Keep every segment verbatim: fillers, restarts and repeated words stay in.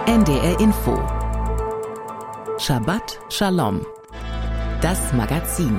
N D R Info Shabbat Shalom, das Magazin.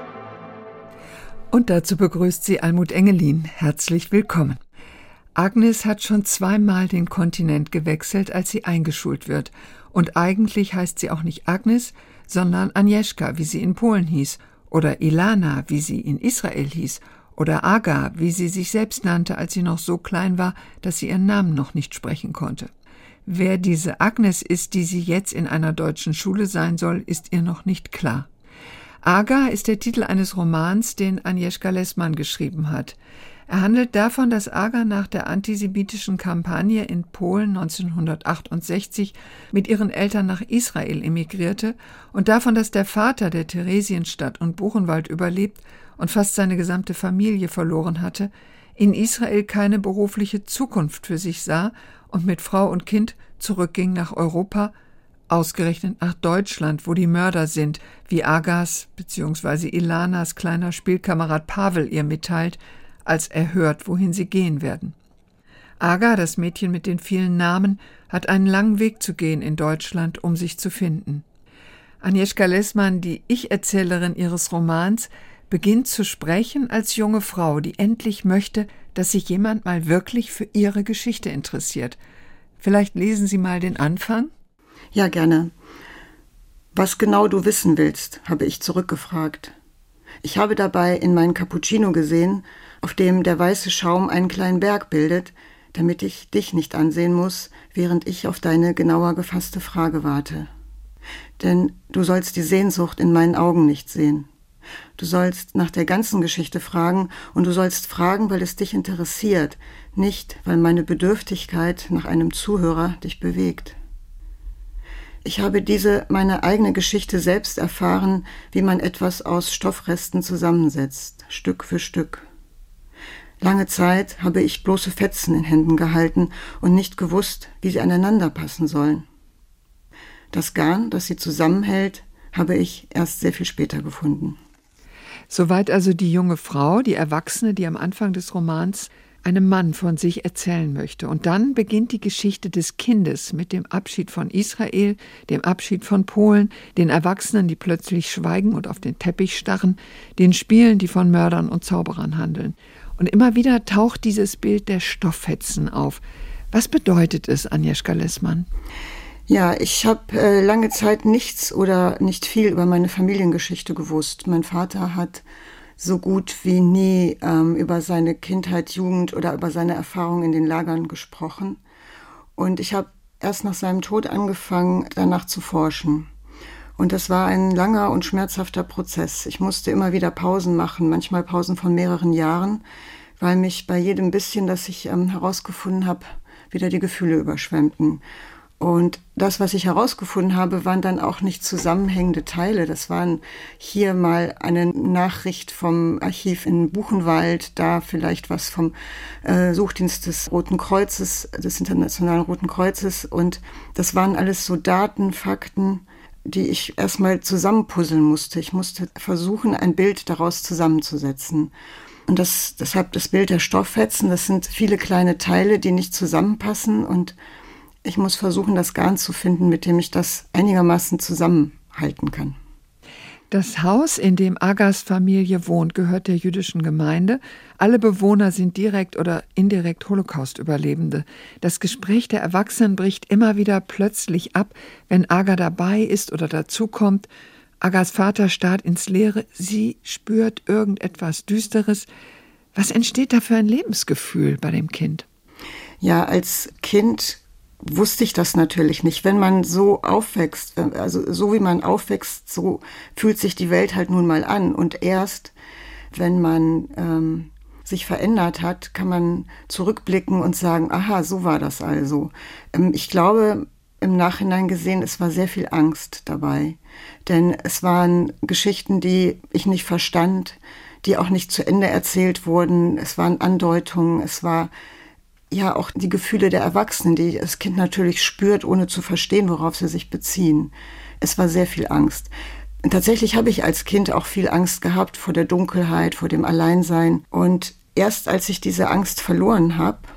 Und dazu begrüßt sie Almut Engelin. Herzlich willkommen. Agnes hat schon zweimal den Kontinent gewechselt, als sie eingeschult wird. Und eigentlich heißt sie auch nicht Agnes, sondern Agnieszka, wie sie in Polen hieß, oder Ilana, wie sie in Israel hieß, oder Aga, wie sie sich selbst nannte, als sie noch so klein war, dass sie ihren Namen noch nicht sprechen konnte. Wer diese Agnes ist, die sie jetzt in einer deutschen Schule sein soll, ist ihr noch nicht klar. Aga ist der Titel eines Romans, den Agnieszka Lessmann geschrieben hat. Er handelt davon, dass Aga nach der antisemitischen Kampagne in Polen neunzehnhundertachtundsechzig mit ihren Eltern nach Israel emigrierte und davon, dass der Vater, der Theresienstadt und Buchenwald überlebt und fast seine gesamte Familie verloren hatte, in Israel keine berufliche Zukunft für sich sah und mit Frau und Kind zurückging nach Europa, ausgerechnet nach Deutschland, wo die Mörder sind, wie Agas bzw. Ilanas kleiner Spielkamerad Pavel ihr mitteilt, als er hört, wohin sie gehen werden. Aga, das Mädchen mit den vielen Namen, hat einen langen Weg zu gehen in Deutschland, um sich zu finden. Agnieszka Lessmann, die Ich-Erzählerin ihres Romans, beginnt zu sprechen als junge Frau, die endlich möchte, dass sich jemand mal wirklich für ihre Geschichte interessiert. Vielleicht lesen Sie mal den Anfang? Ja, gerne. Was genau du wissen willst, habe ich zurückgefragt. Ich habe dabei in meinen Cappuccino gesehen, auf dem der weiße Schaum einen kleinen Berg bildet, damit ich dich nicht ansehen muss, während ich auf deine genauer gefasste Frage warte. Denn du sollst die Sehnsucht in meinen Augen nicht sehen. Du sollst nach der ganzen Geschichte fragen und du sollst fragen, weil es dich interessiert, nicht weil meine Bedürftigkeit nach einem Zuhörer dich bewegt. Ich habe diese, meine eigene Geschichte selbst erfahren, wie man etwas aus Stoffresten zusammensetzt, Stück für Stück. Lange Zeit habe ich bloße Fetzen in Händen gehalten und nicht gewusst, wie sie aneinander passen sollen. Das Garn, das sie zusammenhält, habe ich erst sehr viel später gefunden. Soweit also die junge Frau, die Erwachsene, die am Anfang des Romans einem Mann von sich erzählen möchte. Und dann beginnt die Geschichte des Kindes mit dem Abschied von Israel, dem Abschied von Polen, den Erwachsenen, die plötzlich schweigen und auf den Teppich starren, den Spielen, die von Mördern und Zauberern handeln. Und immer wieder taucht dieses Bild der Stofffetzen auf. Was bedeutet es, Agnieszka Lessmann? Ja, ich habe äh, lange Zeit nichts oder nicht viel über meine Familiengeschichte gewusst. Mein Vater hat so gut wie nie ähm, über seine Kindheit, Jugend oder über seine Erfahrungen in den Lagern gesprochen. Und ich habe erst nach seinem Tod angefangen, danach zu forschen. Und das war ein langer und schmerzhafter Prozess. Ich musste immer wieder Pausen machen, manchmal Pausen von mehreren Jahren, weil mich bei jedem bisschen, das ich ähm, herausgefunden habe, wieder die Gefühle überschwemmten. Und das, was ich herausgefunden habe, waren dann auch nicht zusammenhängende Teile. Das waren hier mal eine Nachricht vom Archiv in Buchenwald, da vielleicht was vom äh, Suchdienst des Roten Kreuzes, des Internationalen Roten Kreuzes. Und das waren alles so Daten, Fakten, die ich erstmal zusammenpuzzeln musste. Ich musste versuchen, ein Bild daraus zusammenzusetzen. Und das, deshalb das Bild der Stofffetzen, das sind viele kleine Teile, die nicht zusammenpassen, und ich muss versuchen, das Garn zu finden, mit dem ich das einigermaßen zusammenhalten kann. Das Haus, in dem Agas Familie wohnt, gehört der jüdischen Gemeinde. Alle Bewohner sind direkt oder indirekt Holocaust-Überlebende. Das Gespräch der Erwachsenen bricht immer wieder plötzlich ab, wenn Aga dabei ist oder dazukommt. Agas Vater starrt ins Leere. Sie spürt irgendetwas Düsteres. Was entsteht da für ein Lebensgefühl bei dem Kind? Ja, als Kind wusste ich das natürlich nicht. Wenn man so aufwächst, also so wie man aufwächst, so fühlt sich die Welt halt nun mal an. Und erst, wenn man ähm, sich verändert hat, kann man zurückblicken und sagen, aha, so war das also. Ähm, ich glaube, im Nachhinein gesehen, es war sehr viel Angst dabei. Denn es waren Geschichten, die ich nicht verstand, die auch nicht zu Ende erzählt wurden. Es waren Andeutungen, es war ja auch die Gefühle der Erwachsenen, die das Kind natürlich spürt, ohne zu verstehen, worauf sie sich beziehen. Es war sehr viel Angst. Und tatsächlich habe ich als Kind auch viel Angst gehabt vor der Dunkelheit, vor dem Alleinsein. Und erst als ich diese Angst verloren habe,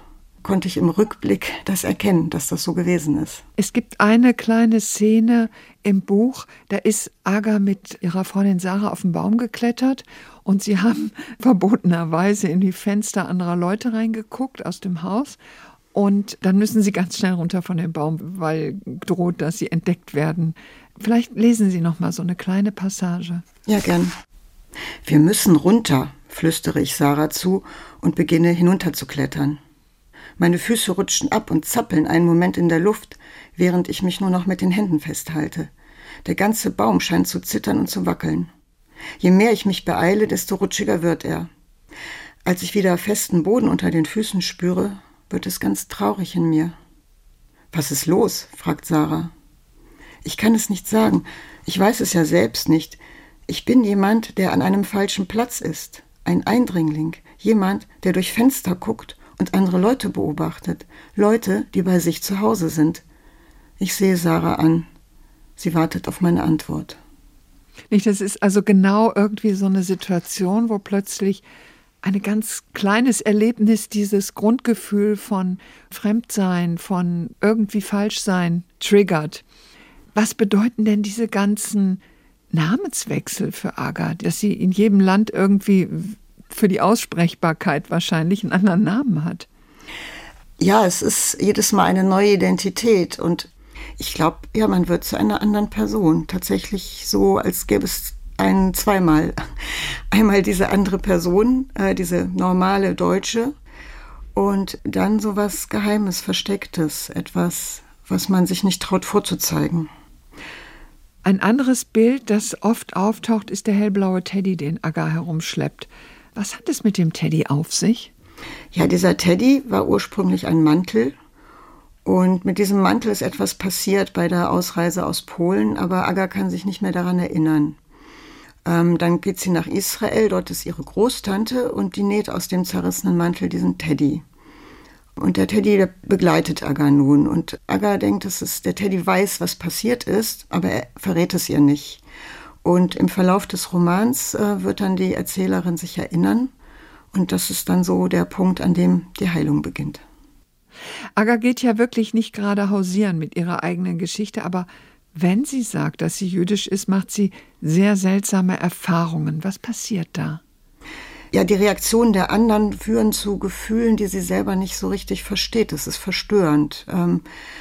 konnte ich im Rückblick das erkennen, dass das so gewesen ist. Es gibt eine kleine Szene im Buch, da ist Agar mit ihrer Freundin Sarah auf den Baum geklettert und sie haben verbotenerweise in die Fenster anderer Leute reingeguckt aus dem Haus. Und dann müssen sie ganz schnell runter von dem Baum, weil droht, dass sie entdeckt werden. Vielleicht lesen Sie noch mal so eine kleine Passage. Ja, gern. Wir müssen runter, flüstere ich Sarah zu und beginne hinunterzuklettern. Meine Füße rutschen ab und zappeln einen Moment in der Luft, während ich mich nur noch mit den Händen festhalte. Der ganze Baum scheint zu zittern und zu wackeln. Je mehr ich mich beeile, desto rutschiger wird er. Als ich wieder festen Boden unter den Füßen spüre, wird es ganz traurig in mir. »Was ist los?« fragt Sarah. Ich kann es nicht sagen. Ich weiß es ja selbst nicht. Ich bin jemand, der an einem falschen Platz ist. Ein Eindringling. Jemand, der durch Fenster guckt und andere Leute beobachtet. Leute, die bei sich zu Hause sind. Ich sehe Sarah an. Sie wartet auf meine Antwort. Nicht, das ist also genau irgendwie so eine Situation, wo plötzlich ein ganz kleines Erlebnis dieses Grundgefühl von Fremdsein, von irgendwie Falschsein triggert. Was bedeuten denn diese ganzen Namenswechsel für Agar, dass sie in jedem Land irgendwie für die Aussprechbarkeit wahrscheinlich einen anderen Namen hat? Ja, es ist jedes Mal eine neue Identität und ich glaube, ja, man wird zu einer anderen Person. Tatsächlich so, als gäbe es einen zweimal. Einmal diese andere Person, äh, diese normale Deutsche und dann so was Geheimes, Verstecktes, etwas, was man sich nicht traut vorzuzeigen. Ein anderes Bild, das oft auftaucht, ist der hellblaue Teddy, den Agar herumschleppt. Was hat es mit dem Teddy auf sich? Ja, dieser Teddy war ursprünglich ein Mantel. Und mit diesem Mantel ist etwas passiert bei der Ausreise aus Polen, aber Agar kann sich nicht mehr daran erinnern. Ähm, dann geht sie nach Israel, dort ist ihre Großtante und die näht aus dem zerrissenen Mantel diesen Teddy. Und der Teddy der begleitet Agar nun. Und Agar denkt, dass es, der Teddy weiß, was passiert ist, aber er verrät es ihr nicht. Und im Verlauf des Romans äh, wird dann die Erzählerin sich erinnern. Und das ist dann so der Punkt, an dem die Heilung beginnt. Agar geht ja wirklich nicht gerade hausieren mit ihrer eigenen Geschichte, aber wenn sie sagt, dass sie jüdisch ist, macht sie sehr seltsame Erfahrungen. Was passiert da? Ja, die Reaktionen der anderen führen zu Gefühlen, die sie selber nicht so richtig versteht. Das ist verstörend. Ähm,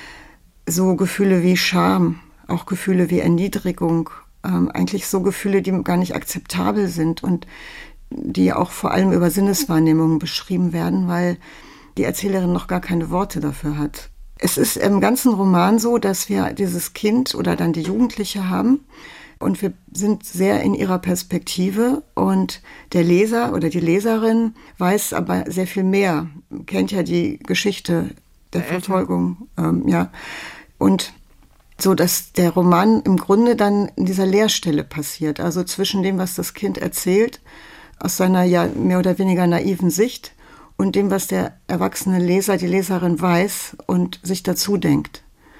so Gefühle wie Scham, auch Gefühle wie Erniedrigung, ähm, eigentlich so Gefühle, die gar nicht akzeptabel sind und die auch vor allem über Sinneswahrnehmungen beschrieben werden, weil die Erzählerin noch gar keine Worte dafür hat. Es ist im ganzen Roman so, dass wir dieses Kind oder dann die Jugendliche haben und wir sind sehr in ihrer Perspektive und der Leser oder die Leserin weiß aber sehr viel mehr, kennt ja die Geschichte der, der Verfolgung, ähm, ja. Und so, dass der Roman im Grunde dann in dieser Leerstelle passiert, also zwischen dem, was das Kind erzählt, aus seiner ja mehr oder weniger naiven Sicht, und dem, was der erwachsene Leser, die Leserin weiß und sich dazu denkt.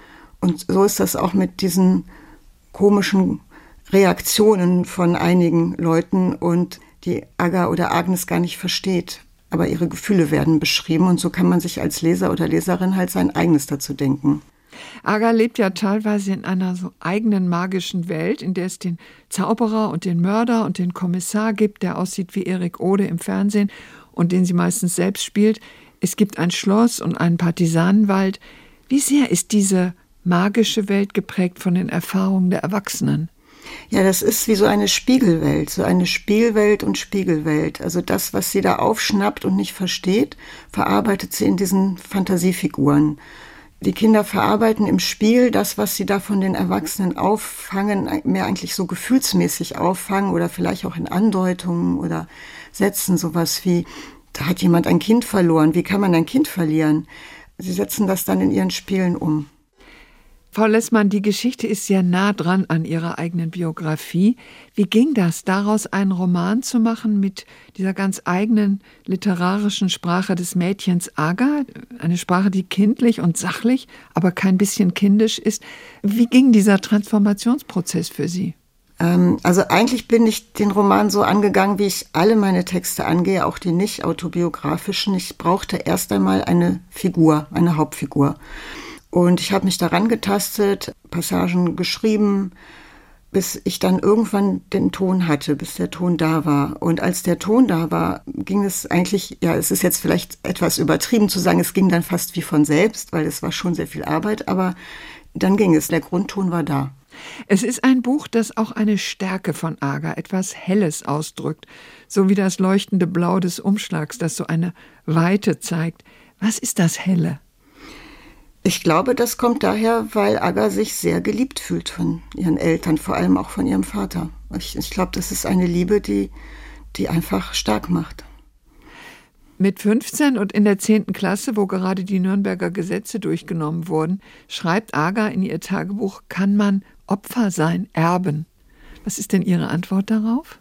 Und so ist das auch mit diesen komischen Reaktionen von einigen Leuten und die Agar oder Agnes gar nicht versteht. Aber ihre Gefühle werden beschrieben und so kann man sich als Leser oder Leserin halt sein eigenes dazu denken. Agar lebt ja teilweise in einer so eigenen magischen Welt, in der es den Zauberer und den Mörder und den Kommissar gibt, der aussieht wie Erik Ode im Fernsehen und den sie meistens selbst spielt. Es gibt ein Schloss und einen Partisanenwald. Wie sehr ist diese magische Welt geprägt von den Erfahrungen der Erwachsenen? Ja, das ist wie so eine Spiegelwelt, so eine Spielwelt und Spiegelwelt. Also das, was sie da aufschnappt und nicht versteht, verarbeitet sie in diesen Fantasiefiguren. Die Kinder verarbeiten im Spiel das, was sie da von den Erwachsenen auffangen, mehr eigentlich so gefühlsmäßig auffangen oder vielleicht auch in Andeutungen oder Sätzen, sowas wie, da hat jemand ein Kind verloren, wie kann man ein Kind verlieren? Sie setzen das dann in ihren Spielen um. Frau Lessmann, die Geschichte ist sehr nah dran an Ihrer eigenen Biografie. Wie ging das, daraus einen Roman zu machen mit dieser ganz eigenen literarischen Sprache des Mädchens Agar? Eine Sprache, die kindlich und sachlich, aber kein bisschen kindisch ist. Wie ging dieser Transformationsprozess für Sie? Ähm, also eigentlich bin ich den Roman so angegangen, wie ich alle meine Texte angehe, auch die nicht autobiografischen. Ich brauchte erst einmal eine Figur, eine Hauptfigur. Und ich habe mich daran getastet, Passagen geschrieben, bis ich dann irgendwann den Ton hatte, bis der Ton da war. Und als der Ton da war, ging es eigentlich, ja, es ist jetzt vielleicht etwas übertrieben zu sagen, es ging dann fast wie von selbst, weil es war schon sehr viel Arbeit, aber dann ging es, der Grundton war da. Es ist ein Buch, das auch eine Stärke von Aga, etwas Helles ausdrückt, so wie das leuchtende Blau des Umschlags, das so eine Weite zeigt. Was ist das Helle? Ich glaube, das kommt daher, weil Aga sich sehr geliebt fühlt von ihren Eltern, vor allem auch von ihrem Vater. Ich, ich glaube, das ist eine Liebe, die, die einfach stark macht. Mit fünfzehn und in der zehnten Klasse, wo gerade die Nürnberger Gesetze durchgenommen wurden, schreibt Aga in ihr Tagebuch, kann man Opfer sein, erben. Was ist denn Ihre Antwort darauf?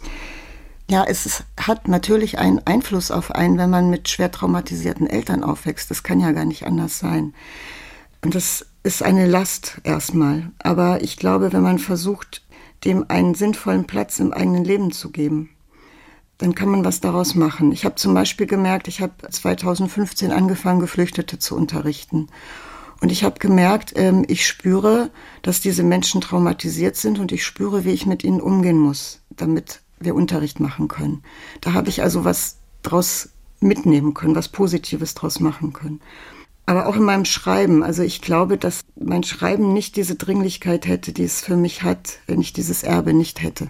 Ja, es ist, hat natürlich einen Einfluss auf einen, wenn man mit schwer traumatisierten Eltern aufwächst. Das kann ja gar nicht anders sein. Und das ist eine Last erstmal. Aber ich glaube, wenn man versucht, dem einen sinnvollen Platz im eigenen Leben zu geben, dann kann man was daraus machen. Ich habe zum Beispiel gemerkt, ich habe zweitausendfünfzehn angefangen, Geflüchtete zu unterrichten. Und ich habe gemerkt, ähm, ich spüre, dass diese Menschen traumatisiert sind und ich spüre, wie ich mit ihnen umgehen muss, damit wir Unterricht machen können. Da habe ich also was draus mitnehmen können, was Positives draus machen können. Aber auch in meinem Schreiben, also ich glaube, dass mein Schreiben nicht diese Dringlichkeit hätte, die es für mich hat, wenn ich dieses Erbe nicht hätte.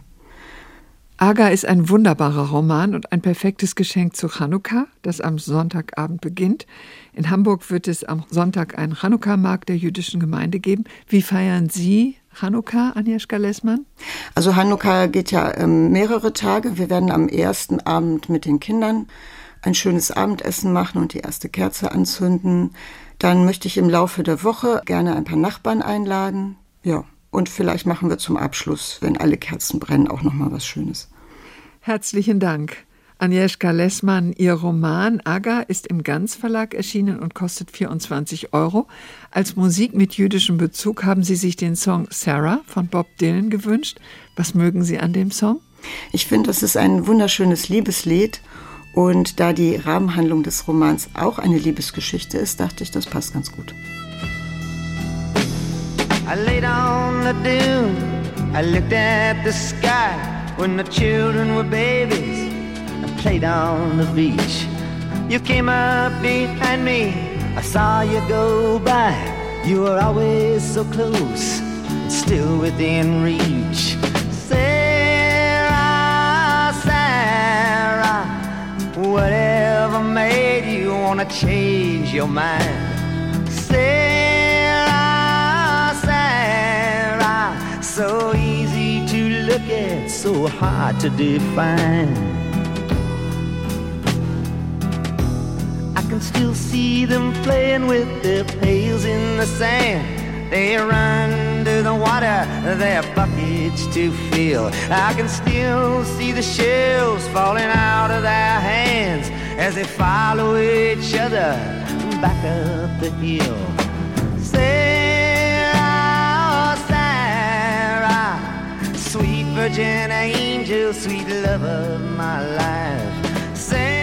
Aga ist ein wunderbarer Roman und ein perfektes Geschenk zu Chanukka, das am Sonntagabend beginnt. In Hamburg wird es am Sonntag einen Chanukka-Markt der jüdischen Gemeinde geben. Wie feiern Sie Chanukka, Agnieszka Lessmann? Also Chanukka geht ja ähm, mehrere Tage. Wir werden am ersten Abend mit den Kindern ein schönes Abendessen machen und die erste Kerze anzünden. Dann möchte ich im Laufe der Woche gerne ein paar Nachbarn einladen. Ja, und vielleicht machen wir zum Abschluss, wenn alle Kerzen brennen, auch noch mal was Schönes. Herzlichen Dank. Agnieszka Lessmann, Ihr Roman Aga ist im Ganz Verlag erschienen und kostet vierundzwanzig Euro. Als Musik mit jüdischem Bezug haben Sie sich den Song Sarah von Bob Dylan gewünscht. Was mögen Sie an dem Song? Ich finde, das ist ein wunderschönes Liebeslied. Und da die Rahmenhandlung des Romans auch eine Liebesgeschichte ist, dachte ich, das passt ganz gut. I laid on the dune, I looked at the sky when the children were babies. Played on the beach. You came up behind me, I saw you go by. You were always so close, still within reach. Sarah, Sarah, whatever made you wanna change your mind? Sarah, Sarah, so easy to look at, so hard to define. I can still see them playing with their pails in the sand. They run to the water, their buckets to fill. I can still see the shells falling out of their hands as they follow each other back up the hill. Sarah, Sarah, sweet virgin angel, sweet love of my life. Sarah,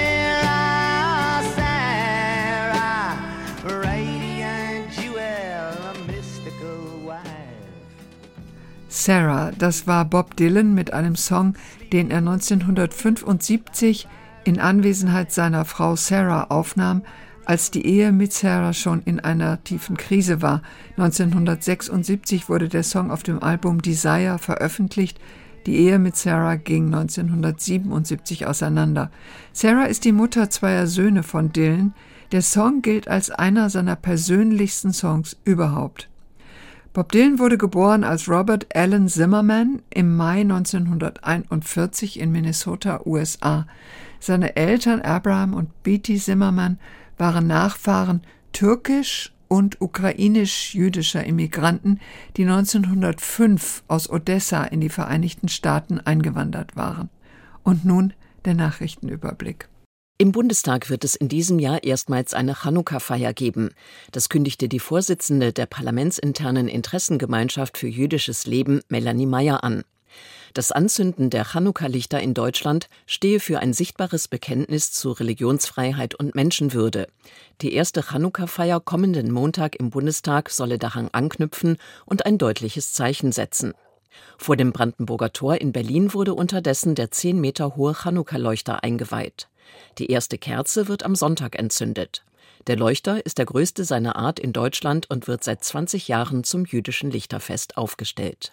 Sarah, das war Bob Dylan mit einem Song, den er neunzehnhundertfünfundsiebzig in Anwesenheit seiner Frau Sarah aufnahm, als die Ehe mit Sarah schon in einer tiefen Krise war. neunzehnhundertsechsundsiebzig wurde der Song auf dem Album Desire veröffentlicht. Die Ehe mit Sarah ging neunzehnhundertsiebenundsiebzig auseinander. Sarah ist die Mutter zweier Söhne von Dylan. Der Song gilt als einer seiner persönlichsten Songs überhaupt. Bob Dylan wurde geboren als Robert Allen Zimmerman im Mai neunzehnhunderteinundvierzig in Minnesota, U S A. Seine Eltern Abraham und Betty Zimmerman waren Nachfahren türkisch- und ukrainisch-jüdischer Immigranten, die neunzehnhundertfünf aus Odessa in die Vereinigten Staaten eingewandert waren. Und nun der Nachrichtenüberblick. Im Bundestag wird es in diesem Jahr erstmals eine Chanukka-Feier geben. Das kündigte die Vorsitzende der parlamentsinternen Interessengemeinschaft für jüdisches Leben, Melanie Meyer, an. Das Anzünden der Chanukka-Lichter in Deutschland stehe für ein sichtbares Bekenntnis zu Religionsfreiheit und Menschenwürde. Die erste Chanukka-Feier kommenden Montag im Bundestag solle daran anknüpfen und ein deutliches Zeichen setzen. Vor dem Brandenburger Tor in Berlin wurde unterdessen der zehn Meter hohe Chanukka-Leuchter eingeweiht. Die erste Kerze wird am Sonntag entzündet. Der Leuchter ist der größte seiner Art in Deutschland und wird seit zwanzig Jahren zum jüdischen Lichterfest aufgestellt.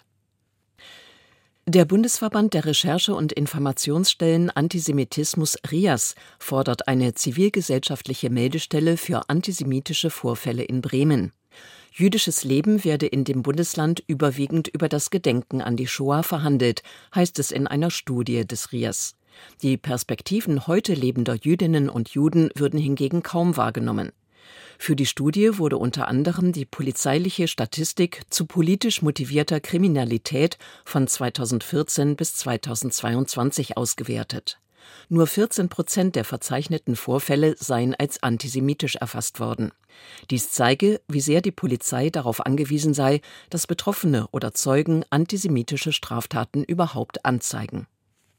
Der Bundesverband der Recherche- und Informationsstellen Antisemitismus R I A S fordert eine zivilgesellschaftliche Meldestelle für antisemitische Vorfälle in Bremen. Jüdisches Leben werde in dem Bundesland überwiegend über das Gedenken an die Shoah verhandelt, heißt es in einer Studie des R I A S. Die Perspektiven heute lebender Jüdinnen und Juden würden hingegen kaum wahrgenommen. Für die Studie wurde unter anderem die polizeiliche Statistik zu politisch motivierter Kriminalität von zweitausendvierzehn bis zweitausendzweiundzwanzig ausgewertet. Nur vierzehn Prozent der verzeichneten Vorfälle seien als antisemitisch erfasst worden. Dies zeige, wie sehr die Polizei darauf angewiesen sei, dass Betroffene oder Zeugen antisemitische Straftaten überhaupt anzeigen.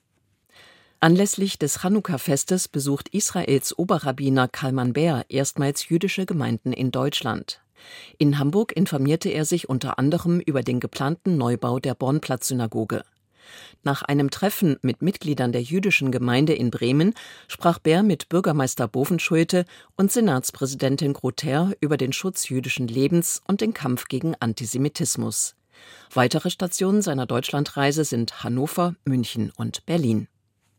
Anlässlich des Chanukka-Festes besucht Israels Oberrabbiner Kalman Ber erstmals jüdische Gemeinden in Deutschland. In Hamburg informierte er sich unter anderem über den geplanten Neubau der Bornplatz-Synagoge. Nach einem Treffen mit Mitgliedern der jüdischen Gemeinde in Bremen sprach Ber mit Bürgermeister Bovenschulte und Senatspräsidentin Grother über den Schutz jüdischen Lebens und den Kampf gegen Antisemitismus. Weitere Stationen seiner Deutschlandreise sind Hannover, München und Berlin.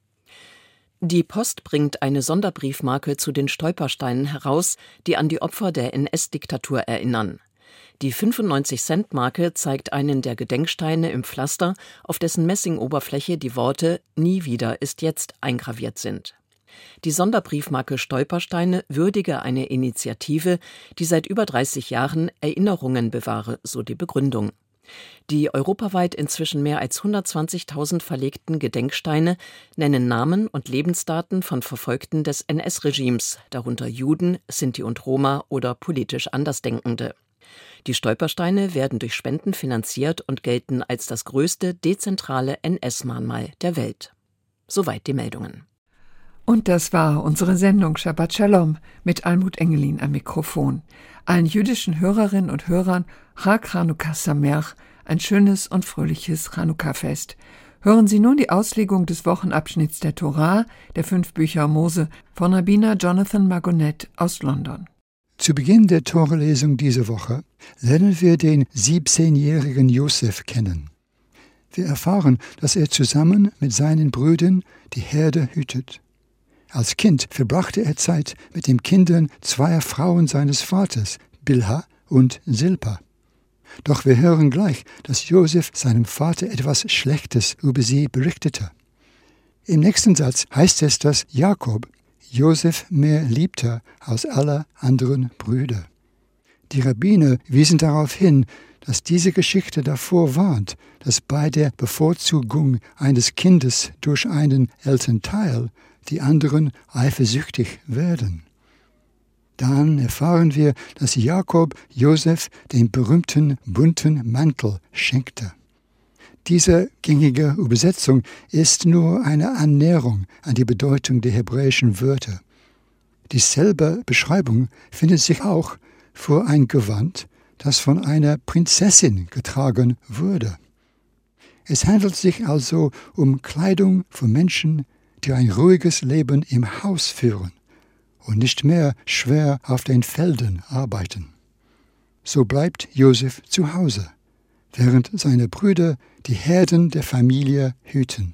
Die Post bringt eine Sonderbriefmarke zu den Stolpersteinen heraus, die an die Opfer der N S-Diktatur erinnern. Die fünfundneunzig-Cent-Marke zeigt einen der Gedenksteine im Pflaster, auf dessen Messingoberfläche die Worte »Nie wieder ist jetzt« eingraviert sind. Die Sonderbriefmarke Stolpersteine würdige eine Initiative, die seit über dreißig Jahren Erinnerungen bewahre, so die Begründung. Die europaweit inzwischen mehr als hundertzwanzigtausend verlegten Gedenksteine nennen Namen und Lebensdaten von Verfolgten des N S-Regimes, darunter Juden, Sinti und Roma oder politisch Andersdenkende. Die Stolpersteine werden durch Spenden finanziert und gelten als das größte dezentrale N S-Mahnmal der Welt. Soweit die Meldungen. Und das war unsere Sendung Shabbat Shalom mit Almut Engelin am Mikrofon. Allen jüdischen Hörerinnen und Hörern Chag Chanukah Sameach, ein schönes und fröhliches Chanukah-Fest. Hören Sie nun die Auslegung des Wochenabschnitts der Torah, der fünf Bücher Mose, von Rabbiner Jonathan Margonet aus London. Zu Beginn der Toralesung diese Woche lernen wir den siebzehnjährigen Josef kennen. Wir erfahren, dass er zusammen mit seinen Brüdern die Herde hütet. Als Kind verbrachte er Zeit mit den Kindern zweier Frauen seines Vaters, Bilha und Silpa. Doch wir hören gleich, dass Josef seinem Vater etwas Schlechtes über sie berichtete. Im nächsten Satz heißt es, dass Jakob Josef mehr liebte als alle anderen Brüder. Die Rabbiner wiesen darauf hin, dass diese Geschichte davor warnt, dass bei der Bevorzugung eines Kindes durch einen Elternteil die anderen eifersüchtig werden. Dann erfahren wir, dass Jakob Josef den berühmten bunten Mantel schenkte. Diese gängige Übersetzung ist nur eine Annäherung an die Bedeutung der hebräischen Wörter. Dieselbe Beschreibung findet sich auch für ein Gewand, das von einer Prinzessin getragen wurde. Es handelt sich also um Kleidung für Menschen, die ein ruhiges Leben im Haus führen und nicht mehr schwer auf den Feldern arbeiten. So bleibt Josef zu Hause, während seine Brüder die Herden der Familie hüten.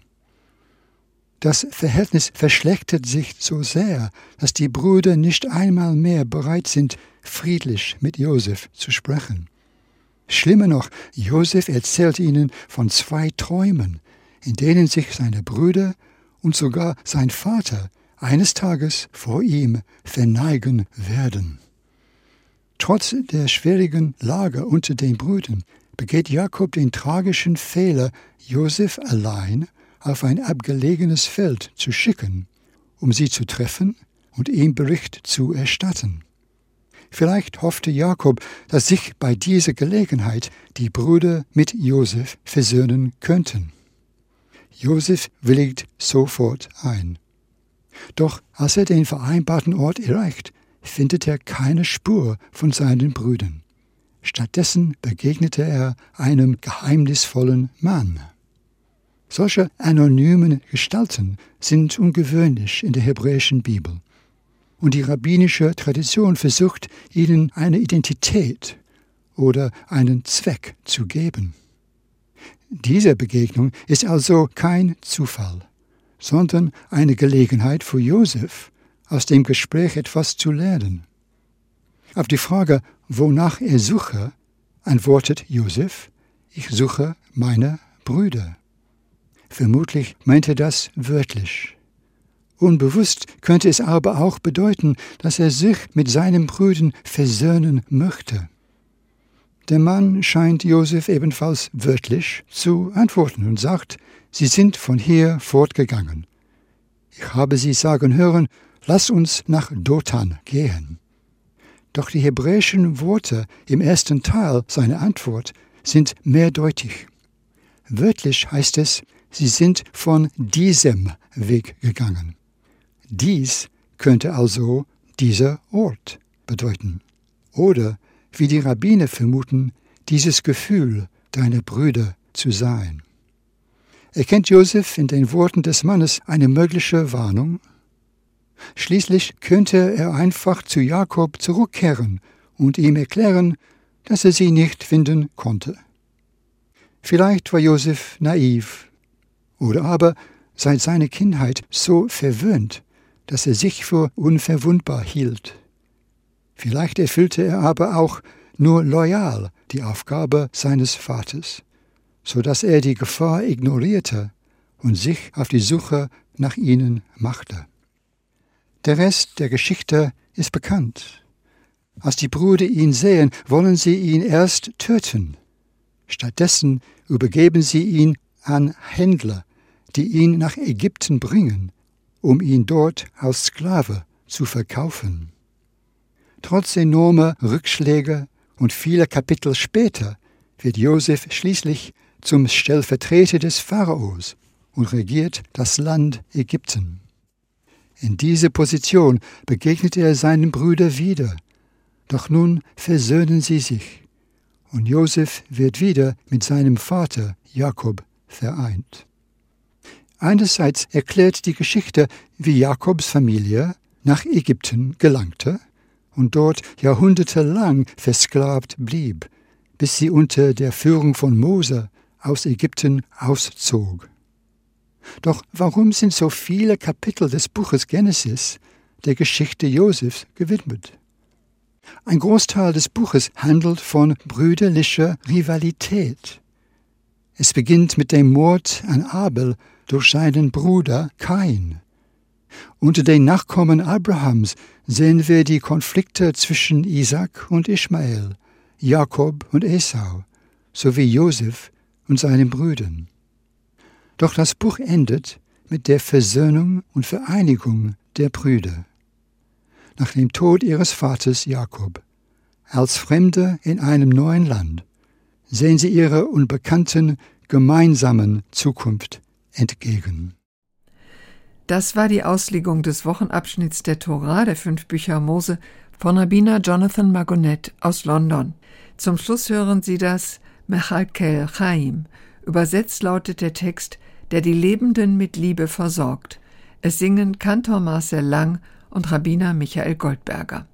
Das Verhältnis verschlechtert sich so sehr, dass die Brüder nicht einmal mehr bereit sind, friedlich mit Josef zu sprechen. Schlimmer noch, Josef erzählt ihnen von zwei Träumen, in denen sich seine Brüder und sogar sein Vater eines Tages vor ihm verneigen werden. Trotz der schwierigen Lage unter den Brüdern begeht Jakob den tragischen Fehler, Josef allein auf ein abgelegenes Feld zu schicken, um sie zu treffen und ihm Bericht zu erstatten. Vielleicht hoffte Jakob, dass sich bei dieser Gelegenheit die Brüder mit Josef versöhnen könnten. Josef willigt sofort ein. Doch als er den vereinbarten Ort erreicht, findet er keine Spur von seinen Brüdern. Stattdessen begegnete er einem geheimnisvollen Mann. Solche anonymen Gestalten sind ungewöhnlich in der hebräischen Bibel. Und die rabbinische Tradition versucht, ihnen eine Identität oder einen Zweck zu geben. Diese Begegnung ist also kein Zufall, sondern eine Gelegenheit für Josef, aus dem Gespräch etwas zu lernen. Auf die Frage, wonach er suche, antwortet Josef: Ich suche meine Brüder. Vermutlich meint er das wörtlich. Unbewusst könnte es aber auch bedeuten, dass er sich mit seinen Brüdern versöhnen möchte. Der Mann scheint Josef ebenfalls wörtlich zu antworten und sagt: Sie sind von hier fortgegangen. Ich habe sie sagen hören, lass uns nach Dothan gehen. Doch die hebräischen Worte im ersten Teil seiner Antwort sind mehrdeutig. Wörtlich heißt es, sie sind von diesem Weg gegangen. Dies könnte also dieser Ort bedeuten. Oder, wie die Rabbiner vermuten, dieses Gefühl, deine Brüder zu sein. Erkennt Josef in den Worten des Mannes eine mögliche Warnung? Schließlich könnte er einfach zu Jakob zurückkehren und ihm erklären, dass er sie nicht finden konnte. Vielleicht war Josef naiv oder aber seit seiner Kindheit so verwöhnt, dass er sich für unverwundbar hielt. Vielleicht erfüllte er aber auch nur loyal die Aufgabe seines Vaters, so dass er die Gefahr ignorierte und sich auf die Suche nach ihnen machte. Der Rest der Geschichte ist bekannt. Als die Brüder ihn sehen, wollen sie ihn erst töten. Stattdessen übergeben sie ihn an Händler, die ihn nach Ägypten bringen, um ihn dort als Sklave zu verkaufen. Trotz enormer Rückschläge und vieler Kapitel später wird Josef schließlich zum Stellvertreter des Pharaos und regiert das Land Ägypten. In dieser Position begegnet er seinen Brüdern wieder, doch nun versöhnen sie sich und Josef wird wieder mit seinem Vater Jakob vereint. Einerseits erklärt die Geschichte, wie Jakobs Familie nach Ägypten gelangte und dort jahrhundertelang versklavt blieb, bis sie unter der Führung von Mose aus Ägypten auszog. Doch warum sind so viele Kapitel des Buches Genesis der Geschichte Josefs gewidmet? Ein Großteil des Buches handelt von brüderlicher Rivalität. Es beginnt mit dem Mord an Abel durch seinen Bruder Kain. Unter den Nachkommen Abrahams sehen wir die Konflikte zwischen Isaak und Ismael, Jakob und Esau, sowie Josef und seinen Brüdern. Doch das Buch endet mit der Versöhnung und Vereinigung der Brüder. Nach dem Tod ihres Vaters Jakob, als Fremde in einem neuen Land, sehen sie ihrer unbekannten gemeinsamen Zukunft entgegen. Das war die Auslegung des Wochenabschnitts der Tora, der fünf Bücher Mose, von Rabbiner Jonathan Magonet aus London. Zum Schluss hören Sie das Mechalkel Chaim. Übersetzt lautet der Text, der die Lebenden mit Liebe versorgt. Es singen Kantor Marcel Lang und Rabbiner Michael Goldberger.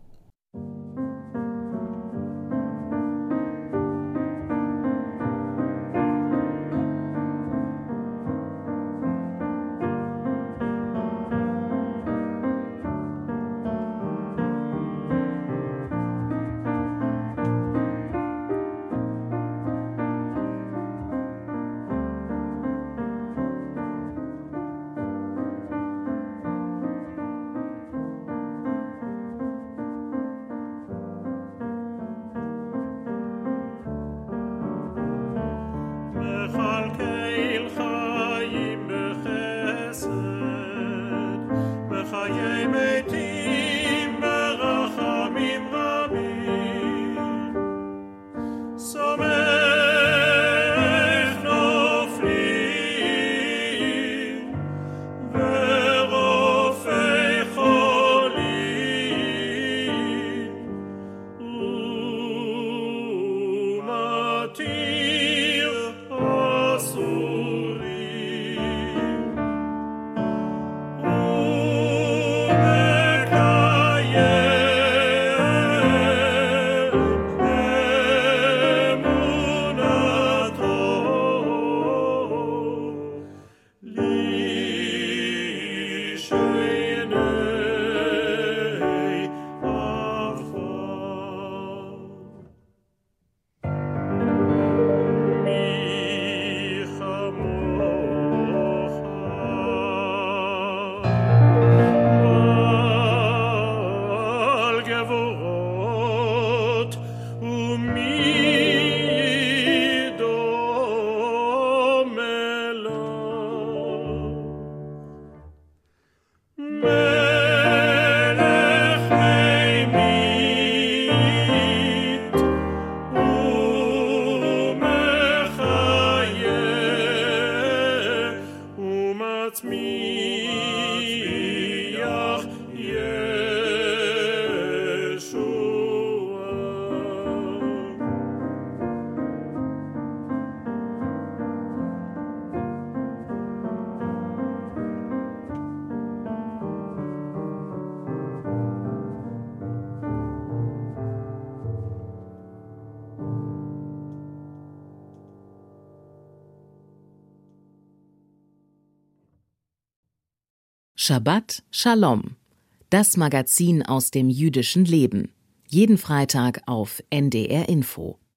Shabbat Shalom, das Magazin aus dem jüdischen Leben. Jeden Freitag auf N D R Info.